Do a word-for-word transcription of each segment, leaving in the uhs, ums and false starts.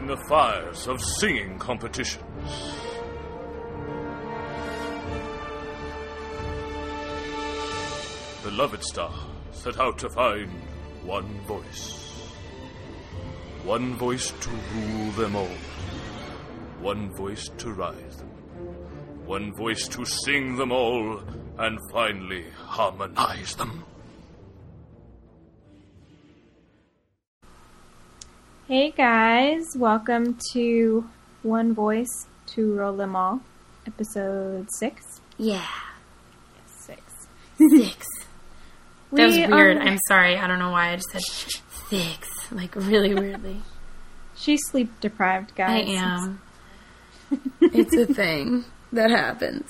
in the fires of singing competitions. Beloved star set out to find one voice. One voice to rule them all. One voice to rise them. One voice to sing them all and finally harmonize them. Hey guys, welcome to One Voice to Rule Them All, episode six. Yeah. Six. Six. We That was weird. are- I'm sorry. I don't know why I just said six. Like, really weirdly. She's sleep deprived, I guys. am. It's a thing that happens.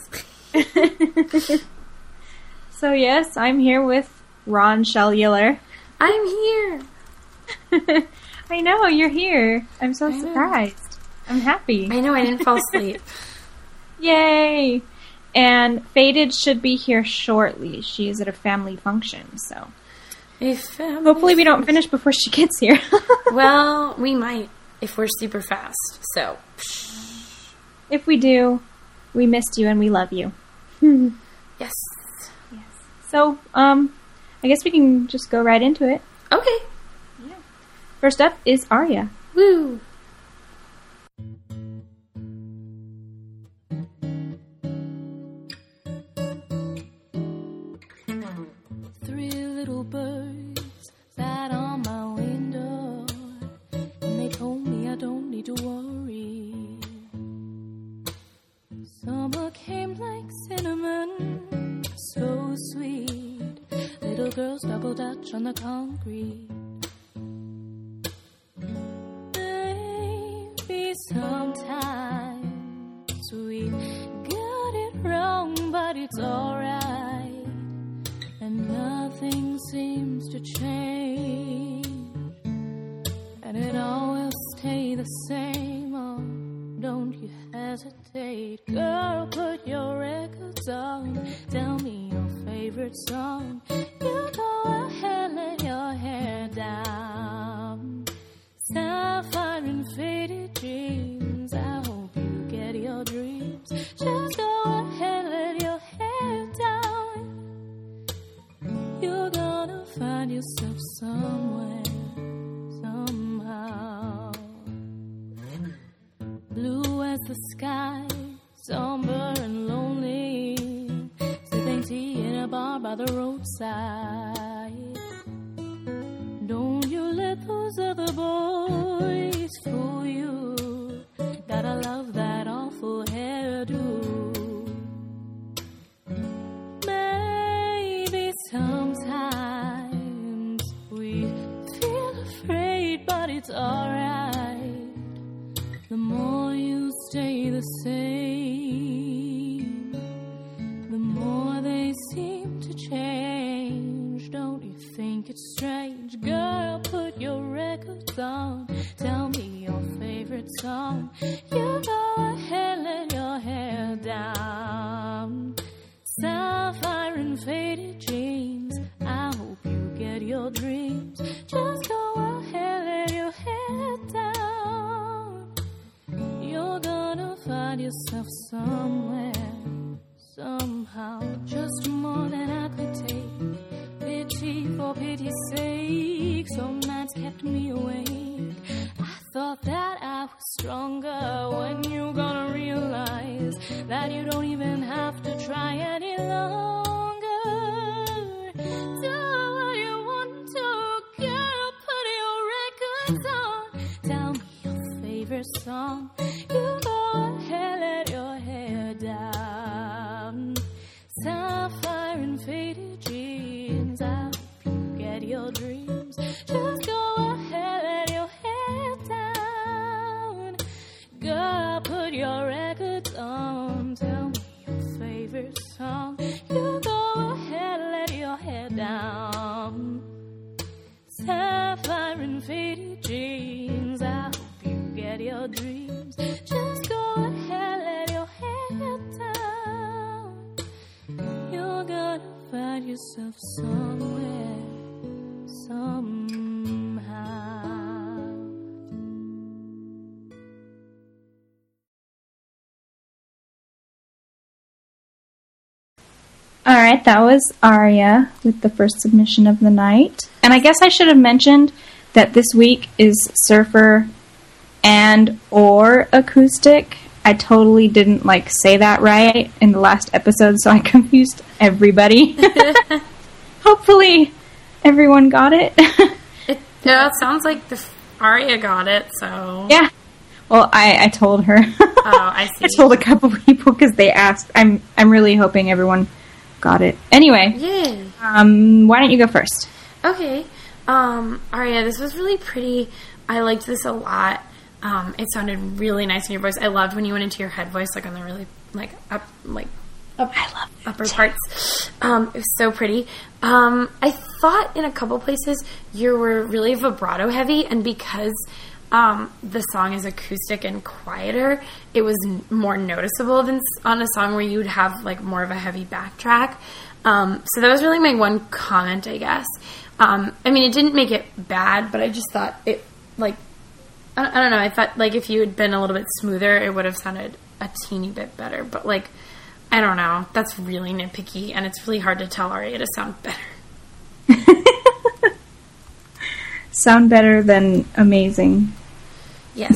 So yes, I'm here with Ron Cellular. I'm here. I know, you're here. I'm so I know. surprised. I'm happy. I know, I didn't fall asleep. Yay! And Faded should be here shortly. She is at a family function, so If, um, hopefully we don't finish before she gets here. Well, we might if we're super fast. So, If we do, we missed you and we love you. yes. So, um, I guess we can just go right into it. Okay. First up is Arya. Woo. Three little birds sat on my window, and they told me I don't need to worry. Summer came like cinnamon, so sweet. Little girls double dutch on the concrete. Maybe sometimes we got it wrong, but it's alright. And nothing seems to change, and it all will stay the same. Oh, don't you hesitate, girl, put your records on. Tell me your favorite song. You go ahead, let your hair down. Sapphire and faded dreams, I hope you get your dreams. Just go ahead, let your hair down. You're gonna find yourself somewhere, somehow. Blue as the sky, somber and lonely, sipping tea in a bar by the roadside. Don't you let those other boys fool you. Gotta love that awful hairdo. Maybe sometimes we feel afraid, but it's alright. The more you stay the same, the more they seem to change. Don't you think it's strange? Girl, put your records on. Tell me your favorite song. You go ahead, let your hair down. Sapphire and faded dreams, I hope you get your dreams. Just go ahead, let your hair down. You're gonna find yourself somewhere, somehow. Just more than I could take. Pity for pity's sake, some nights kept me awake. I thought that I was stronger. When you gonna realize that you don't even have to try any longer? Do what you want to, girl, put your records on. Tell me your favorite song. You go ahead, let your hair down. Sapphire and faded dreams, I hope you get your dreams. Just go ahead, let your hair down. Girl, put your records on. Tell me your favorite song. You go ahead, let your hair down. Sapphire and faded dreams, I hope you get your dreams. Just go ahead, let your hair down. You're gonna find yourself somewhere, somehow. right, that was Aria with the first submission of the night. And I guess I should have mentioned that this week is Surfer and or acoustic. I totally didn't like say that right in the last episode, so I confused everybody. Hopefully everyone got it. It, yeah, it sounds like the Aria got it, so... Yeah. Well, I, I told her. Oh, I see. I told a couple people because they asked. I'm I'm really hoping everyone got it. Anyway. Yay. Um, why don't you go first? Okay. Um, Aria, this was really pretty. I liked this a lot. Um, it sounded really nice in your voice. I loved when you went into your head voice, like on the really, like, up, like, up, I love it. upper parts. Um, it was so pretty. Um, I thought in a couple places you were really vibrato heavy, and because um, the song is acoustic and quieter, it was n- more noticeable than s- on a song where you would have, like, more of a heavy backtrack. Um, so that was really my one comment, I guess. Um, I mean, it didn't make it bad, but I just thought it, like, I, I don't know, I thought, like, if you had been a little bit smoother, it would have sounded a teeny bit better. But, like, I don't know. That's really nitpicky, and it's really hard to tell Aria to sound better. Sound better than amazing. Yes.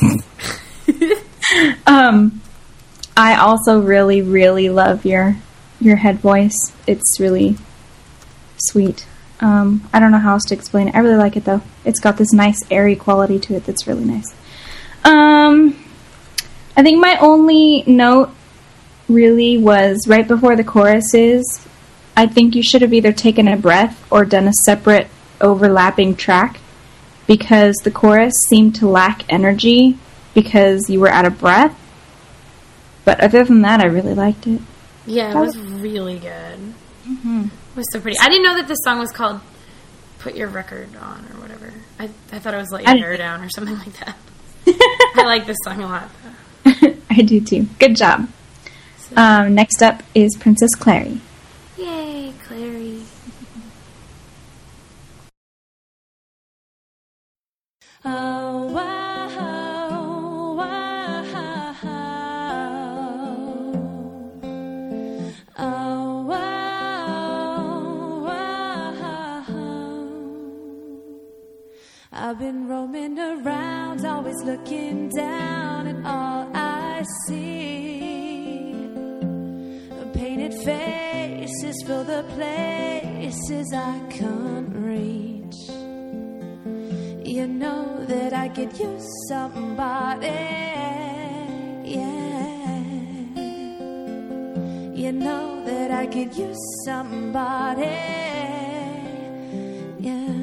um, I also really, really love your your head voice. It's really sweet. Um, I don't know how else to explain it. I really like it, though. It's got this nice, airy quality to it that's really nice. Um, I think my only note really was right before the choruses. I think you should have either taken a breath or done a separate overlapping track, because the chorus seemed to lack energy because you were out of breath. But other than that, I really liked it. Yeah, it was really good. Mm-hmm. It was so pretty. I didn't know that this song was called Put Your Record On or whatever. I I thought it was Let Your Hair Down or something like that. I like this song a lot, though. I do too. Good job. So, Um, next up is Princess Clary. yay, Clary. Oh, wow, wow, oh, wow, wow. I've been roaming around, always looking down at all I see. Painted faces fill the places I can't reach. You know that I could use somebody, yeah. You know that I could use somebody, yeah.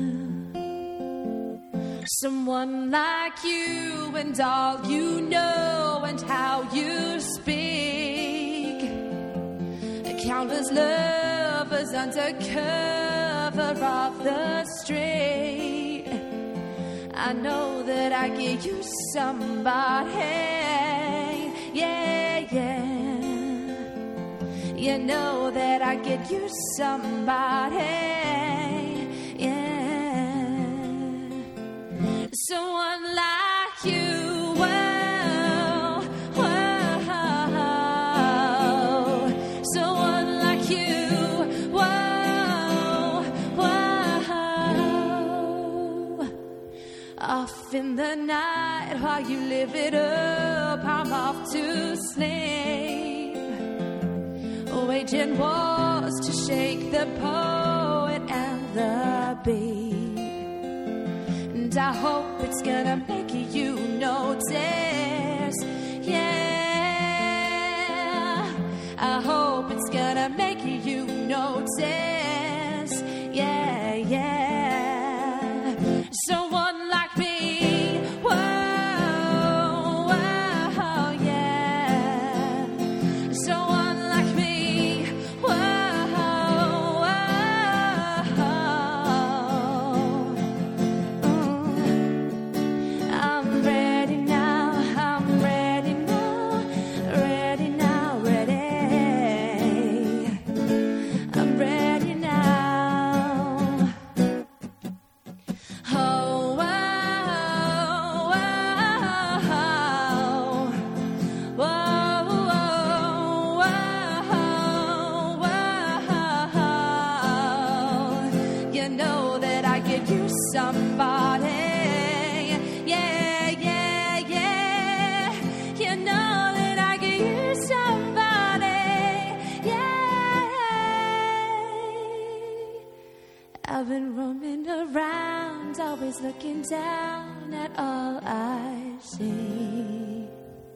Someone like you and all you know and how you speak. Countless lovers under cover of the street. I know that I could use somebody, yeah, yeah. You know that I could use somebody, yeah. Someone like you, whoa, whoa. Someone like you, whoa, whoa. Off in the night while you live it up, I'm off to sleep, waging wars to shake the poet and the beat. And I hope it's gonna make you notice, yeah. I hope it's gonna make you notice, yeah, yeah. Someone like me, whoa, whoa, yeah. Someone like me, whoa, whoa. Mm. I'm ready now, I'm ready now, ready now, ready. I'm ready now. Oh, somebody. Yeah, yeah, yeah. You know that I could use somebody. Yeah. I've been roaming around, always looking down at all I see.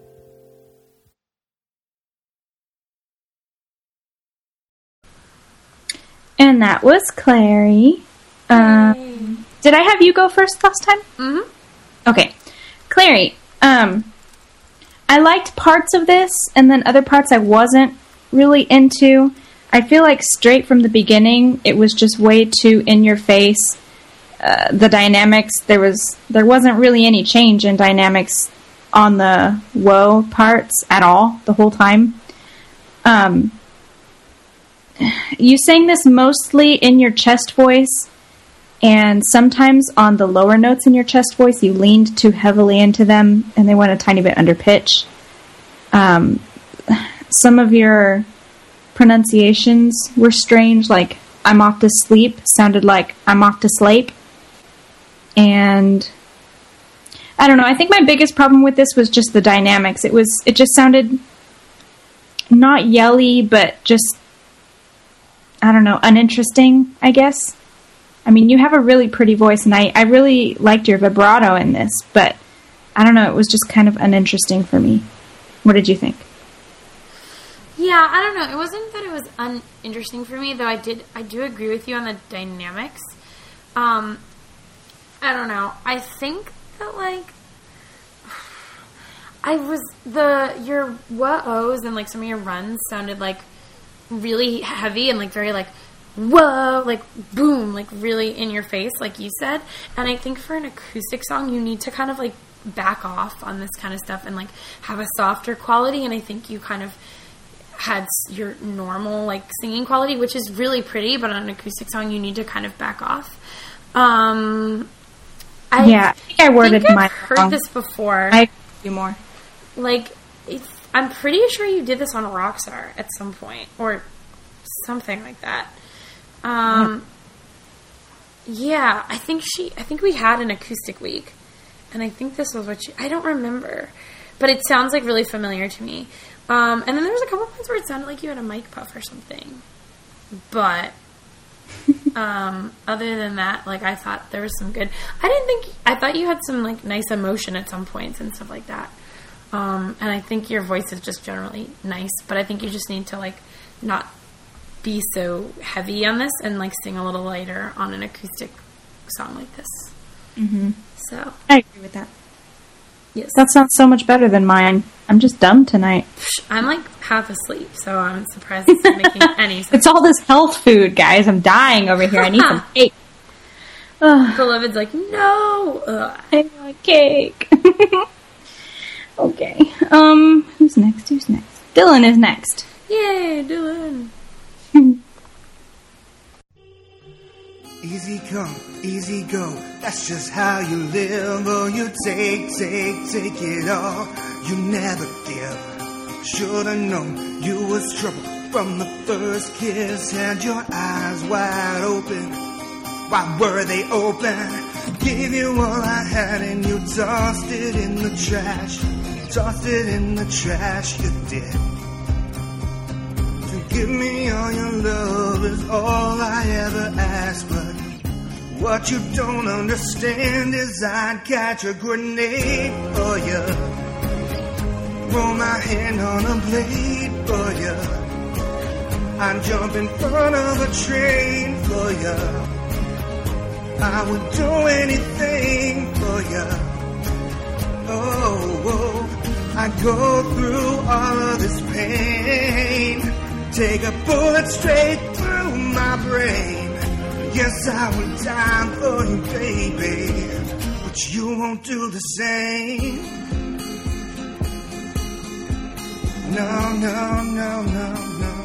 And that was Clary. Um, did I have you go first last time? Mm-hmm. Okay. Clary, um, I liked parts of this, and then other parts I wasn't really into. I feel like straight from the beginning, it was just way too in your face. Uh, the dynamics, there was there wasn't really any change in dynamics on the woe parts at all the whole time. Um, you sang this mostly in your chest voice, and sometimes on the lower notes in your chest voice, you leaned too heavily into them, and they went a tiny bit under pitch. Um, some of your pronunciations were strange, like "I'm off to sleep" sounded like "I'm off to sleep." And I don't know, I think my biggest problem with this was just the dynamics. It was, it just sounded not yelly, but just, I don't know, uninteresting, I guess. I mean, you have a really pretty voice, and I, I really liked your vibrato in this, but I don't know, it was just kind of uninteresting for me. What did you think? Yeah, I don't know. It wasn't that it was uninteresting for me, though I did, I do agree with you on the dynamics. Um, I don't know. I think that, like, I was, the, your whoa-ohs and, like, some of your runs sounded, like, really heavy and, like, very, like, whoa, like, boom, like, really in your face, like you said. And I think for an acoustic song, you need to kind of, like, back off on this kind of stuff and, like, have a softer quality. And I think you kind of had your normal, like, singing quality, which is really pretty, but on an acoustic song, you need to kind of back off. Um... I yeah, I think I worded think I've my heard wrong. this before. I do more. Like, it's, I'm pretty sure you did this on Rockstar at some point, or something like that. Um, yeah. yeah, I think she. I think we had an acoustic week, and I think this was what she. I don't remember, but it sounds like really familiar to me. Um, and then there was a couple points where it sounded like you had a mic puff or something, but. um, other than that, like, I thought there was some good, I didn't think, I thought you had some, like, nice emotion at some points and stuff like that. Um, and I think your voice is just generally nice, but I think you just need to, like, not be so heavy on this and, like, sing a little lighter on an acoustic song like this. Mm-hmm. So. I agree with that. Yes. That sounds so much better than mine. I'm just dumb tonight. I'm, like, half asleep, so I'm surprised it's not making any sense. It's all this health food, guys. I'm dying over here. I need some cake. Beloved's like, no! Ugh. I want cake. Okay. Um, who's next? Who's next? Dylan is next. Yay, Dylan. Easy come, easy go, that's just how you live. Oh, you take, take, take it all, you never give. Should've known you was trouble from the first kiss. Had your eyes wide open, why were they open? Gave you all I had and you tossed it in the trash. Tossed it in the trash, you did. Give me all your love is all I ever ask, but what you don't understand is I'd catch a grenade for you, roll my hand on a blade for you, I'd jump in front of a train for you, I would do anything for you. Oh, oh, I'd go through all of this pain, take a bullet straight through my brain. Yes, I would die for you, baby, but you won't do the same. No, no, no, no, no.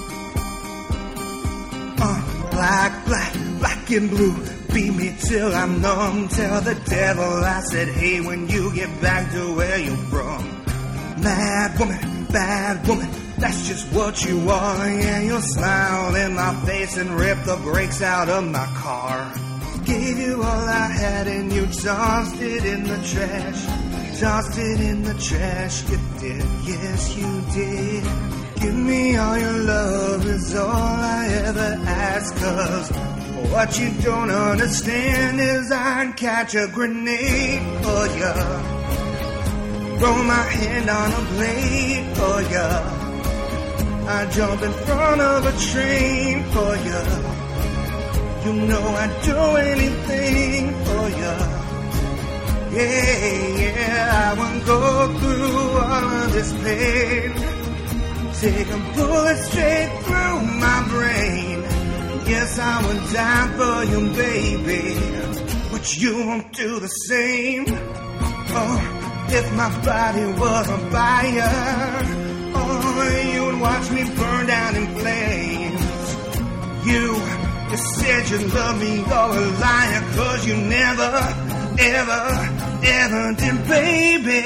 Uh, black, black, black and blue. Beat me till I'm numb. Tell the devil I said, hey, when you get back to where you're from. Mad woman, bad woman, that's just what you are. Yeah, you'll smile in my face and rip the brakes out of my car. gave you all I had and you tossed it in the trash. Tossed it in the trash, you did, yes you did. Give me all your love is all I ever ask, 'cause what you don't understand is I'd catch a grenade for ya. Throw my hand on a blade for ya. I'd jump in front of a train for ya. You know I'd do anything for ya. Yeah, yeah, I won't go through all of this pain. Take a bullet straight through my brain. Yes, I would die for you, baby, but you won't do the same. Oh, if my body was on fire, oh, you'd watch me burn down in flames. You, you said you loved me, you're a liar, 'cause you never, ever, ever did, baby.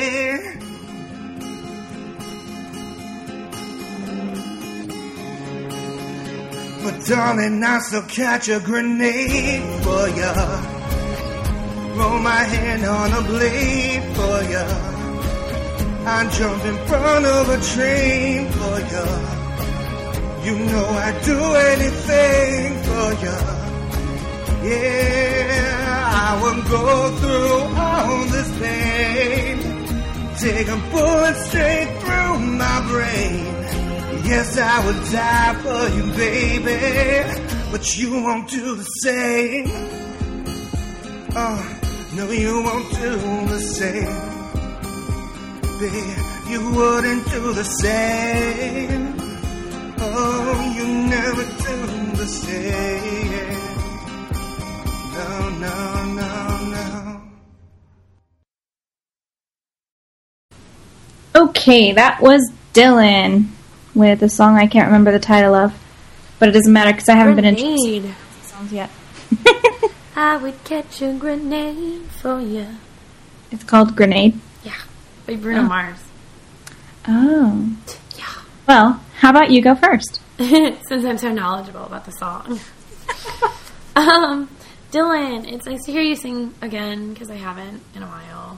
But darling, I still catch a grenade for ya. Roll my hand on a blade for ya. I jump in front of a train for ya. You know I'd do anything for ya. Yeah, I would go through all this pain. Take a bullet straight through my brain. Yes, I would die for you, baby, but you won't do the same. Oh, no, you won't do the same. Baby, you wouldn't do the same. Oh, you never do the same. No, no, no, no. Okay, that was Dylan with a song I can't remember the title of, but it doesn't matter because I haven't Grenade. been in songs yet. I would catch a grenade for you. It's called Grenade. Yeah, by Bruno Oh. Mars. Oh. Yeah. Well, how about you go first? Since I'm so knowledgeable about the song. um, Dylan, it's nice to hear you sing again, because I haven't in a while.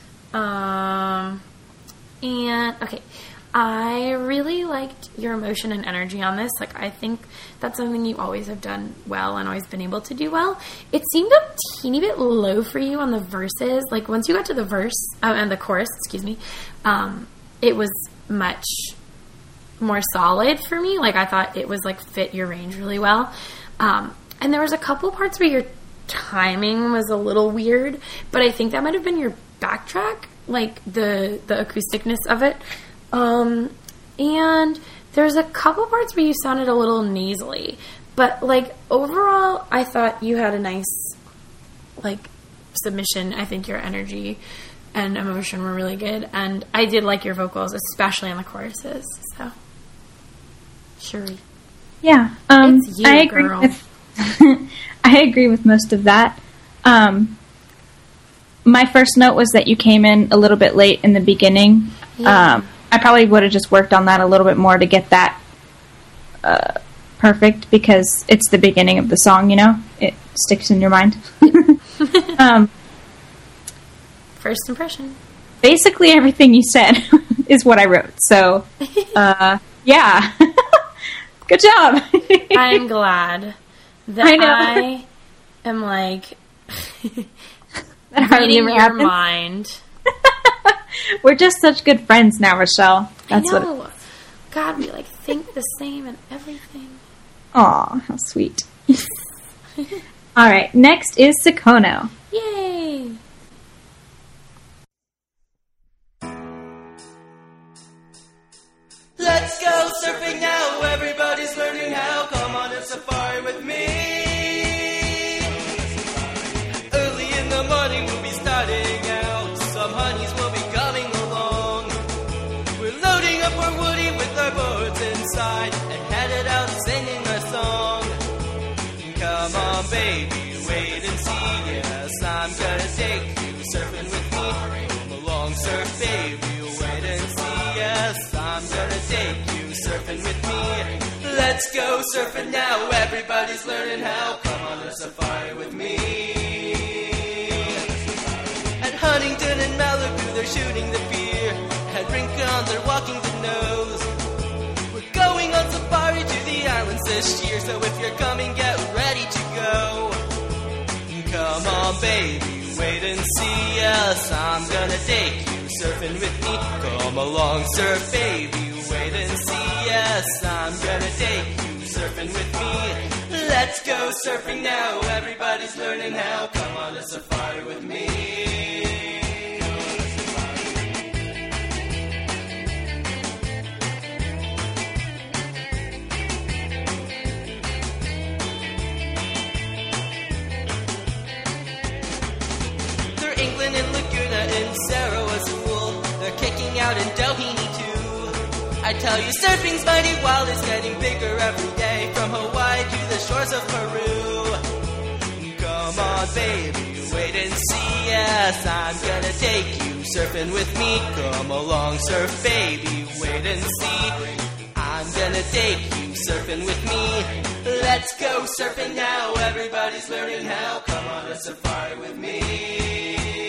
Um, and, okay. I really liked your emotion and energy on this. Like, I think that's something you always have done well and always been able to do well. It seemed a teeny bit low for you on the verses. Like, once you got to the verse, uh, and the chorus, excuse me, um, it was much more solid for me. Like, I thought it was, like, fit your range really well. Um, and there was a couple parts where your timing was a little weird, but I think that might have been your backtrack, like, the, the acousticness of it. Um, and there's a couple parts where you sounded a little nasally, but, like, overall, I thought you had a nice, like, submission. I think your energy and emotion were really good, and I did like your vocals, especially on the choruses, so. Sure. Yeah, um, It's you, I agree girl. with, I agree with most of that. Um, my first note was that you came in a little bit late in the beginning. Yeah. Um, I probably would have just worked on that a little bit more to get that uh, perfect, because it's the beginning of the song, you know? It sticks in your mind. um, First impression. basically everything you said is what I wrote. So, uh, yeah. Good job. I'm glad that I know. I am, like, That hardly reading ever your happens. mind. We're just such good friends now, Rochelle. That's I what. know. God, we, like, think the same and everything. Aw, how sweet. All right, next is Sakono. Yay! Let's go surfing now, everybody's learning how. Come on a safari with me. Early in the morning we'll be starting out. Some honeys will be coming along. We're loading up our woody with our boards inside and headed out singing our song. Come on baby, wait and see. Yes, I'm gonna take you surfing with me. Come along, surf baby, wait and see. Yes, I'm gonna take you surfing with me. Let's go surfing now, everybody's learning how. Come on a safari with me. they're shooting the beer, and Rincon, they're walking the nose. We're going on safari to the islands this year, so if you're coming, get ready to go. Come on, baby, wait and see. Yes, I'm gonna take you surfing with me. Come along, surf, baby, wait and see. Yes, I'm gonna take you surfing with me. Let's go surfing now. Everybody's learning how. Come on a safari with me. In Laguna, in Sarawak School, they're kicking out in Doheny too. I tell you, surfing's mighty wild, it's getting bigger every day, from Hawaii to the shores of Peru. Come on, baby, wait and see. Yes, I'm gonna take you surfing with me. Come along, surf, baby, wait and see. I'm gonna take you surfing with me. Let's go surfing now. Everybody's learning how. Come on a safari with me.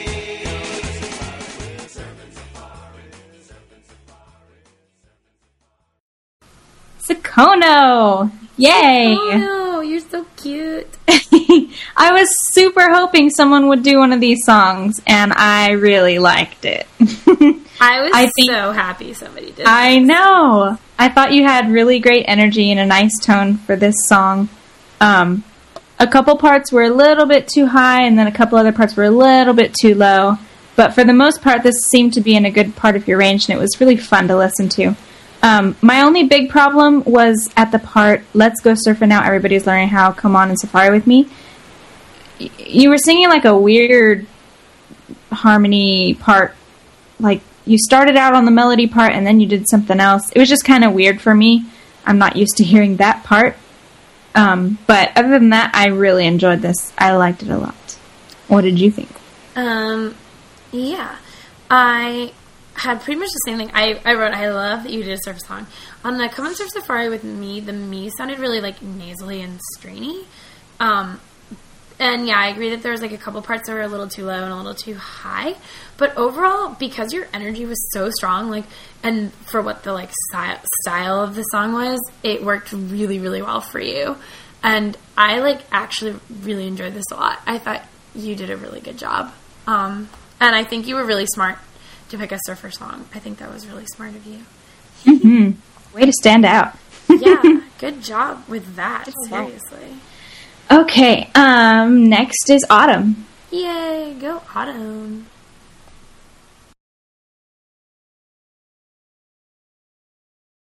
Sakono! Yay! Oh no, you're so cute. I was super hoping someone would do one of these songs, and I really liked it. I was I think, so happy somebody did. I know. I thought you had really great energy and a nice tone for this song. Um, a couple parts were a little bit too high, and then a couple other parts were a little bit too low. But for the most part, this seemed to be in a good part of your range, and it was really fun to listen to. Um, my only big problem was at the part, let's go surfing now, everybody's learning how, come on and safari with me. Y- you were singing like a weird harmony part, like you started out on the melody part and then you did something else. It was just kind of weird for me. I'm not used to hearing that part. Um, but other than that, I really enjoyed this. I liked it a lot. What did you think? Um, yeah. I... had pretty much the same thing. I, I wrote, I love that you did a surf song. On the Come on Surf Safari with me, the me sounded really like nasally and strainy. Um, and yeah, I agree that there was like a couple parts that were a little too low and a little too high. But overall, because your energy was so strong, like, and for what the like style, style of the song was, it worked really, really well for you. And I like actually really enjoyed this a lot. I thought you did a really good job. Um, and I think you were really smart to pick a surfer song. I think that was really smart of you. Mm-hmm. Way to stand out. Yeah, good job with that, seriously. Okay, um, next is Autumn. Yay, go Autumn.